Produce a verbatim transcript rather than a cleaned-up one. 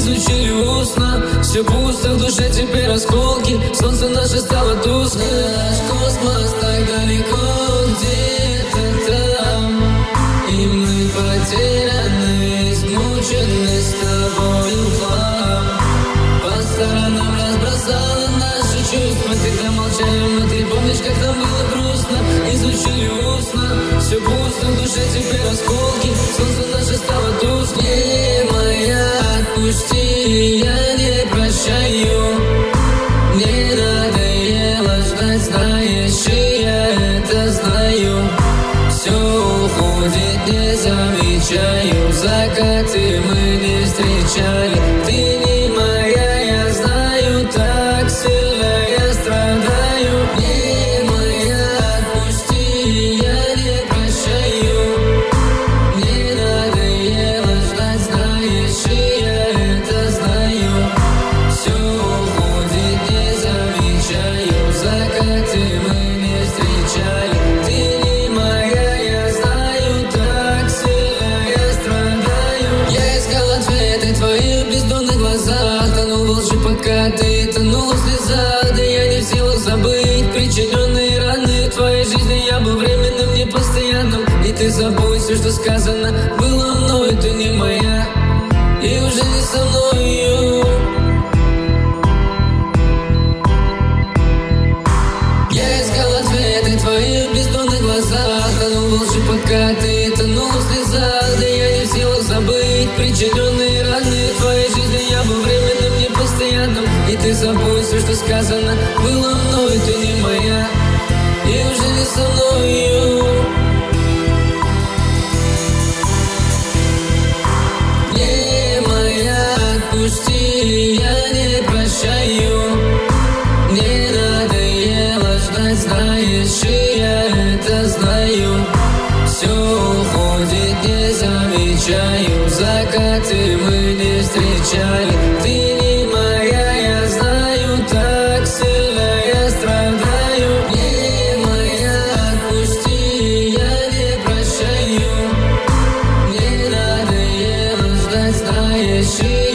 изучили устно. Все пусто, в душе теперь осколки. Солнце наше стало тускло. Наш космос так далеко, где-то там. И мы потеряны, измучены с тобою в хлам. По сторонам разбросала наши чувства. Когда молчали мы, ты помнишь, как нам было грустно? Изучили устно. Все пусто, в душе теперь осколки. Солнце наше стало тусклее. Моя, отпусти, я не прощаю. Мне надоело ждать, знаешь, и я это знаю. Все уходит, не замечаю. Закаты мы не встречали. Ты не моя, я знаю, так сильно я страдаю. Не моя, отпусти, я не прощаю. Мне надоело ждать, знаешь, и я это знаю. Все уходит, не замечаю. Закаты мы не встречали. Ты не моя, я знаю, так сильно я страдаю. Я искал ответы в твоих бездонных глазах. Тонул в лжи, пока ты тонул в слезах. Да я не в силах забыть причиненные раны. В твоей жизни я был временным, непостоянным. И ты забудь все, что сказано было мной. Ты не моя и уже не со мною. Я искал ответы в твоих бездонных глазах. Тонул в лжи, пока ты тонул в слезах. Да я не в силах забыть причиненные раны. В твоей жизни я был временным, непостоянным. И ты забудь все, что сказано было мной. Ты не моя и уже не со мною. Не моя, отпусти, я не прощаю. Мне надоело ждать, знаешь, и я это знаю. Все уходит, не замечаю. Закаты мы не встречали. Ты не моя, я знаю, так сильно я страдаю. Не моя, отпусти, я не прощаю. Мне надоело ждать, знаешь, и